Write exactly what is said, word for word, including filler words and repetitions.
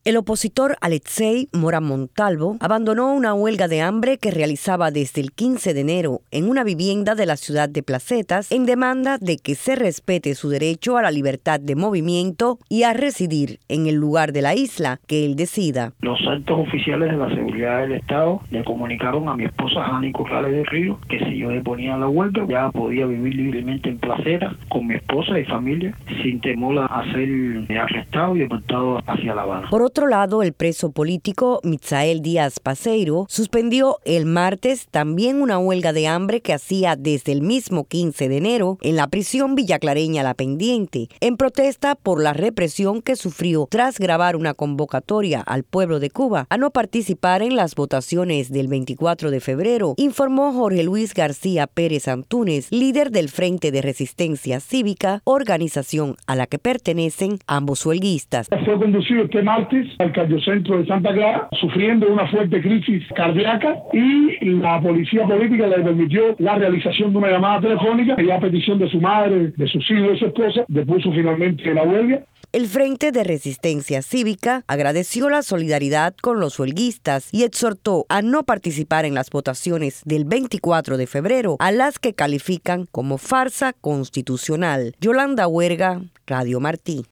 El opositor Alexei Moran-Montalvo abandonó una huelga de hambre que realizaba desde el quince de enero en una vivienda de la ciudad de Placetas en demanda de que se respete su derecho a la libertad de movimiento y a residir en el lugar de la isla que él decida. Los altos oficiales de la seguridad del Estado le comunicaron a mi esposa Jani Corrales del Río que si yo le ponía la huelga ya podía vivir libremente en Placetas con mi esposa y familia sin temor a ser arrestado y deportado hacia La Habana. Por otro lado, el preso político Mitzael Díaz Paseiro suspendió el martes también una huelga de hambre que hacía desde el mismo quince de enero en la prisión villaclareña La Pendiente, en protesta por la represión que sufrió tras grabar una convocatoria al pueblo de Cuba a no participar en las votaciones del veinticuatro de febrero, informó Jorge Luis García Pérez Antúnez, líder del Frente de Resistencia Cívica, organización a la que pertenecen ambos huelguistas. Fue conducido este martes al cardiocentro de Santa Clara, sufriendo una fuerte crisis cardíaca, y la policía política le permitió la realización de una llamada telefónica y a petición de su madre, de sus hijos y de su esposa, depuso finalmente la huelga. El Frente de Resistencia Cívica agradeció la solidaridad con los huelguistas y exhortó a no participar en las votaciones del veinticuatro de febrero, a las que califican como farsa constitucional. Yolanda Huerga, Radio Martí.